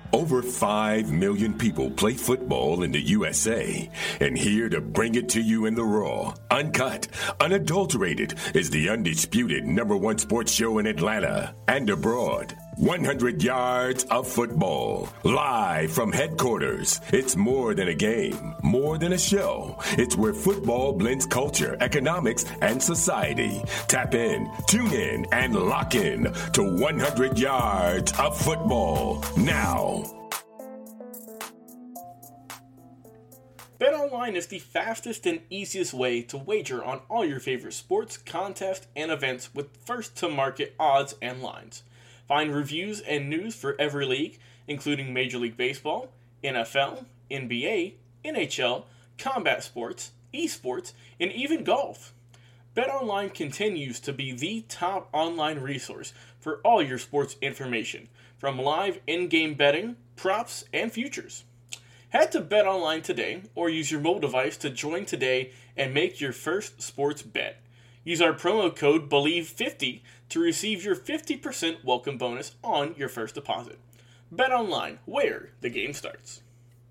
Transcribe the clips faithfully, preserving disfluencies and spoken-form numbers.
Over five million people play football in the U S A, and here to bring it to you in the raw, uncut, unadulterated is the undisputed number one sports show in Atlanta and abroad. one hundred yards of football, live from headquarters. It's more than a game, more than a show. It's where football blends culture, economics, and society. Tap in, tune in, and lock in to one hundred yards of football now. BetOnline is the fastest and easiest way to wager on all your favorite sports, contests, and events with first-to-market odds and lines. Find reviews and news for every league, including Major League Baseball, N F L, N B A, N H L, combat sports, esports, and even golf. BetOnline continues to be the top online resource for all your sports information, from live in-game betting, props, and futures. Head to BetOnline today or use your mobile device to join today and make your first sports bet. Use our promo code believe fifty to receive your fifty percent welcome bonus on your first deposit. BetOnline, where the game starts.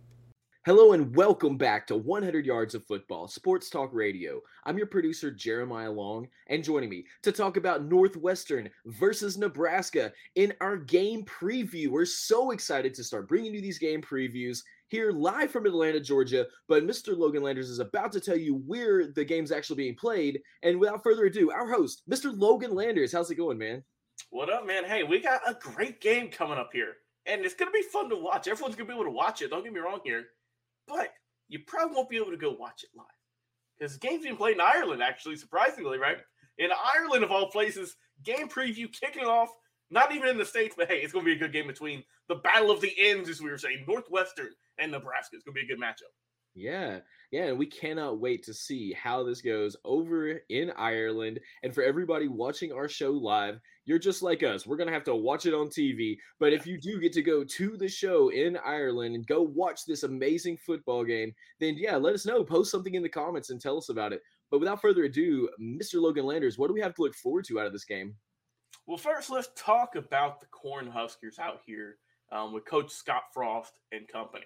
Hello and welcome back to one hundred yards of Football, Sports Talk Radio. I'm your producer, Jeremiah Long, and joining me to talk about Northwestern versus Nebraska in our game preview. We're so excited to start bringing you these game previews here live from Atlanta, Georgia, but Mister Logan Landers is about to tell you where the game's actually being played. And without further ado, our host, Mister Logan Landers. How's it going, man? What up, man? Hey, we got a great game coming up here, and it's going to be fun to watch. Everyone's going to be able to watch it. Don't get me wrong here, but you probably won't be able to go watch it live because the game's being played in Ireland, actually, surprisingly, right? In Ireland, of all places, game preview kicking it off. Not even in the States, but hey, it's going to be a good game between the Battle of the Ends, as we were saying, Northwestern and Nebraska. It's going to be a good matchup. Yeah, yeah, and we cannot wait to see how this goes over in Ireland. And for everybody watching our show live, you're just like us. We're going to have to watch it on T V. But if you do get to go to the show in Ireland and go watch this amazing football game, then yeah, let us know. Post something in the comments and tell us about it. But without further ado, Mister Logan Landers, what do we have to look forward to out of this game? Well, first, let's talk about the Cornhuskers out here um, with Coach Scott Frost and company.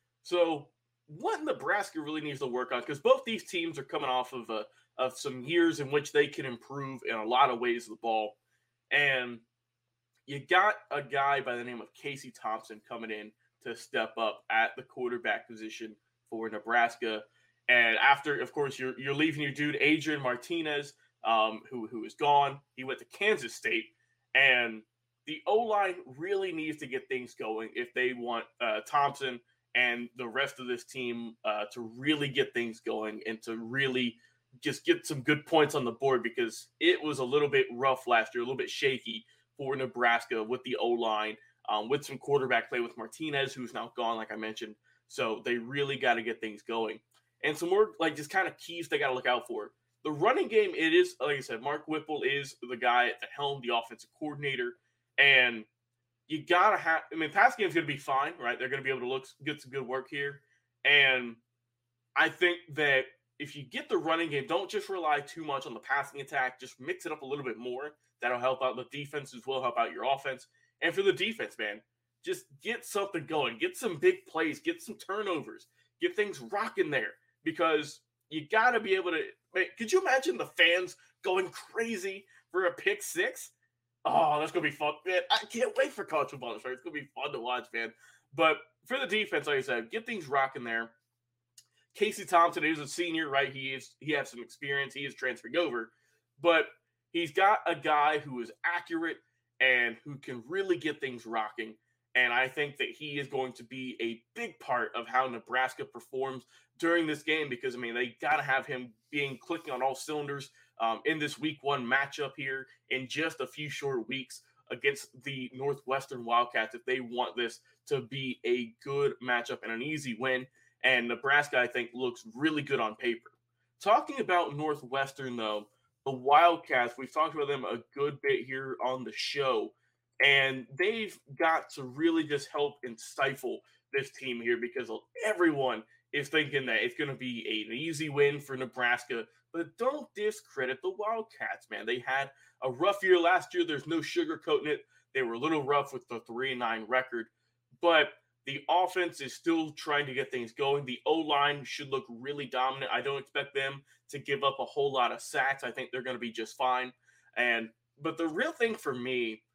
So what Nebraska really needs to work on, because both these teams are coming off of a, of some years in which they can improve in a lot of ways of the ball. And you got a guy by the name of Casey Thompson coming in to step up at the quarterback position for Nebraska. And after, of course, you're you're leaving your dude, Adrian Martinez, um, who who is gone. He went to Kansas State. And the O-line really needs to get things going if they want uh, Thompson and the rest of this team uh, to really get things going and to really just get some good points on the board, because it was a little bit rough last year, a little bit shaky for Nebraska with the O-line, um, with some quarterback play with Martinez, who's now gone, like I mentioned. So they really got to get things going. And some more, like, just kind of keys they got to look out for. The running game, it is, like I said, Mark Whipple is the guy at the helm, the offensive coordinator. And you got to have, I mean, pass game's going to be fine, right? They're going to be able to look, get some good work here. And I think that if you get the running game, don't just rely too much on the passing attack. Just mix it up a little bit more. That'll help out the defense as well, help out your offense. And for the defense, man, just get something going. Get some big plays. Get some turnovers. Get things rocking there, because you got to be able to. Man, could you imagine the fans going crazy for a pick six? Oh, that's going to be fun. Man, I can't wait for college football. It's going to be fun to watch, man. But for the defense, like I said, get things rocking there. Casey Thompson is a senior, right? He is. He has some experience. He is transferring over. But he's got a guy who is accurate and who can really get things rocking. And I think that he is going to be a big part of how Nebraska performs during this game, because, I mean, they got to have him being clicking on all cylinders um, in this week one matchup here in just a few short weeks against the Northwestern Wildcats if they want this to be a good matchup and an easy win. And Nebraska, I think, looks really good on paper. Talking about Northwestern, though, the Wildcats, we've talked about them a good bit here on the show. And they've got to really just help and stifle this team here, because everyone is thinking that it's going to be an easy win for Nebraska. But don't discredit the Wildcats, man. They had a rough year last year. There's no sugarcoating it. They were a little rough with the three and nine record. But The offense is still trying to get things going. The O-line should look really dominant. I don't expect them to give up a whole lot of sacks. I think they're going to be just fine. And but the real thing for me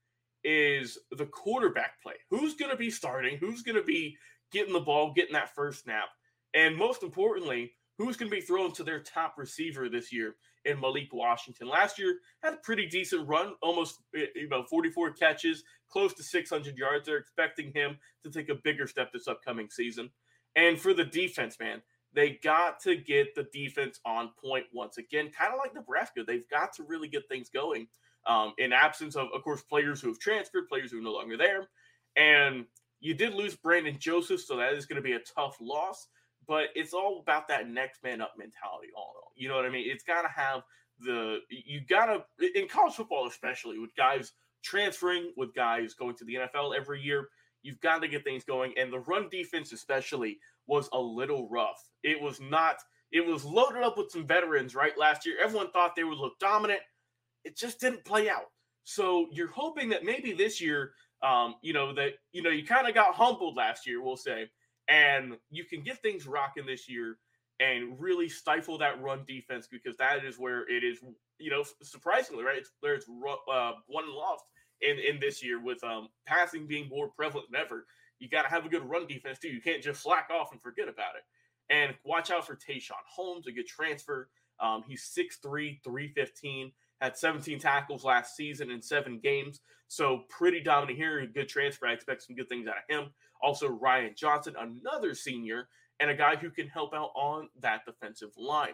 is the quarterback play. Who's going to be starting? Who's going to be getting the ball, getting that first snap? And most importantly, who's going to be thrown to their top receiver this year in Malik Washington? Last year had a pretty decent run, almost you know forty-four catches, close to six hundred yards. They're expecting him to take a bigger step this upcoming season. And for the defense, man, they got to get the defense on point once again, kind of like Nebraska. They've got to really get things going um, in absence of, of course, players who have transferred, players who are no longer there. And you did lose Brandon Joseph, so that is going to be a tough loss. But it's all about that next man up mentality. All in all, you know what I mean? It's got to have the you got to in college football, especially with guys transferring, with guys going to the N F L every year. You've got to get things going, and the run defense especially was a little rough. It was not. It was loaded up with some veterans right last year. Everyone thought they would look dominant. It just didn't play out. So you're hoping that maybe this year, um, you know that you know you kind of got humbled last year, we'll say. And you can get things rocking this year and really stifle that run defense, because that is where it is, you know, surprisingly, right? It's where it's uh, won and lost in, in this year with um, passing being more prevalent than ever. You got to have a good run defense, too. You can't just slack off and forget about it. And watch out for Tayshawn Holmes, a good transfer. Um, he's six three, three fifteen, had seventeen tackles last season in seven games. So pretty dominant here. A good transfer. I expect some good things out of him. Also, Ryan Johnson, another senior, and a guy who can help out on that defensive line.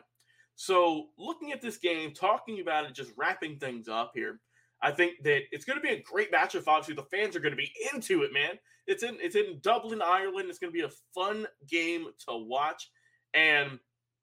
So looking at this game, talking about it, just wrapping things up here, I think that it's going to be a great matchup. Obviously, the fans are going to be into it, man. It's in it's in Dublin, Ireland. It's going to be a fun game to watch. And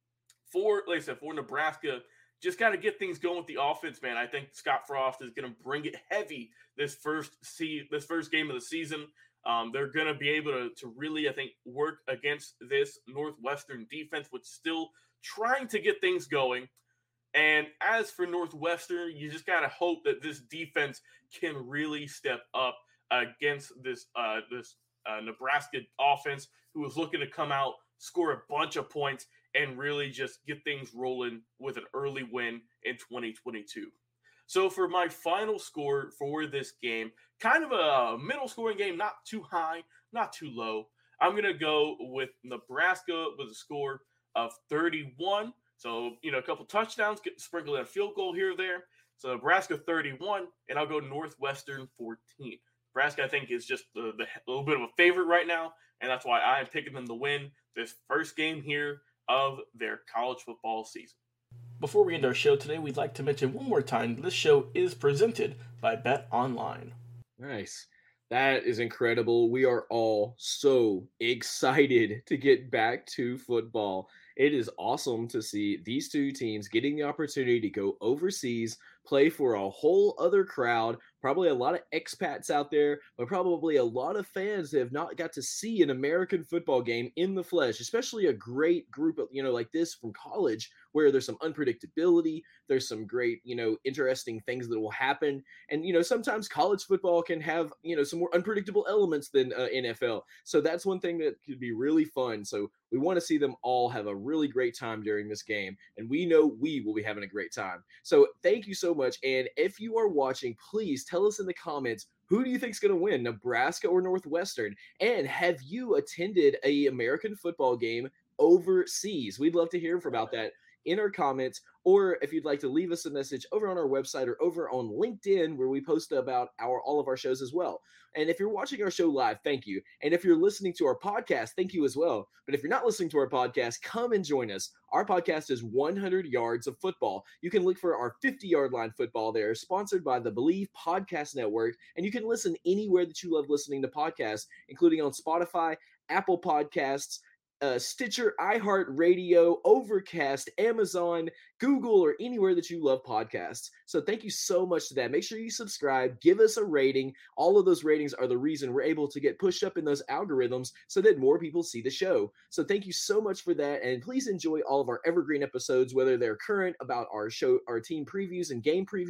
for, like I said, for Nebraska, just got to get things going with the offense, man. I think Scott Frost is going to bring it heavy this first see this first game of the season. Um, they're going to be able to, to really, I think, work against this Northwestern defense, which is still trying to get things going. And as for Northwestern, you just got to hope that this defense can really step up against this uh, this uh, Nebraska offense, who is looking to come out, score a bunch of points, and really just get things rolling with an early win in twenty twenty-two. So for my final score for this game, kind of a middle scoring game, not too high, not too low. I'm going to go with Nebraska with a score of thirty-one. So, you know, a couple touchdowns, get sprinkled in a field goal here or there. So Nebraska thirty-one, and I'll go Northwestern fourteen. Nebraska, I think, is just the, the, a little bit of a favorite right now, and that's why I'm picking them to win this first game here of their college football season. Before we end our show today, we'd like to mention one more time, this show is presented by Bet Online. Nice. That is incredible. We are all so excited to get back to football. It is awesome to see these two teams getting the opportunity to go overseas, play for a whole other crowd, probably a lot of expats out there, but probably a lot of fans that have not got to see an American football game in the flesh, especially a great group of, you know, like this from college, where there's some unpredictability, there's some great, you know, interesting things that will happen. And, you know, sometimes college football can have, you know, some more unpredictable elements than uh, N F L. So that's one thing that could be really fun. So we want to see them all have a really great time during this game. And we know we will be having a great time. So thank you so much. And if you are watching, please tell us in the comments, who do you think is going to win, Nebraska or Northwestern? And have you attended a American football game overseas? We'd love to hear about that in our comments, or if you'd like to leave us a message over on our website or over on LinkedIn, where we post about our all of our shows as well. And if you're watching our show live, thank you. And if you're listening to our podcast, thank you as well. But if you're not listening to our podcast, come and join us. Our podcast is one hundred yards of football. You can look for our fifty-yard line football there, sponsored by the Believe Podcast Network. And you can listen anywhere that you love listening to podcasts, including on Spotify, Apple Podcasts, Uh, Stitcher, iHeartRadio, Overcast, Amazon, Google, or anywhere that you love podcasts. So thank you so much to that. Make sure you subscribe, give us a rating. All of those ratings are the reason we're able to get pushed up in those algorithms so that more people see the show. So thank you so much for that. And please enjoy all of our evergreen episodes, whether they're current about our show, our team previews and game previews,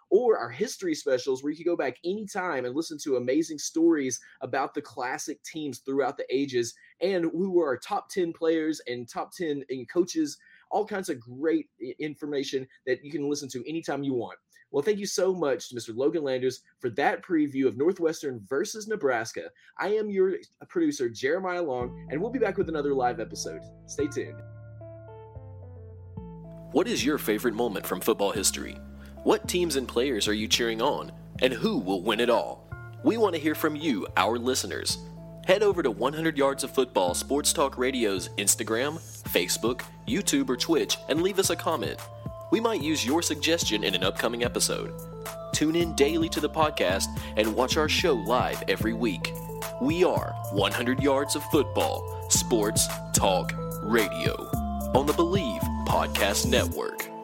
or our history specials where you can go back anytime and listen to amazing stories about the classic teams throughout the ages and who were our top ten players and top ten coaches, all kinds of great information that you can listen to anytime you want. Well, thank you so much to Mister Logan Landers for that preview of Northwestern versus Nebraska. I am your producer, Jeremiah Long, and we'll be back with another live episode. Stay tuned. What is your favorite moment from football history? What teams and players are you cheering on? And who will win it all? We want to hear from you, our listeners. Head over to one hundred Yards of Football Sports Talk Radio's Instagram, Facebook, YouTube, or Twitch and leave us a comment. We might use your suggestion in an upcoming episode. Tune in daily to the podcast and watch our show live every week. We are one hundred Yards of Football Sports Talk Radio on the Believe Podcast Network.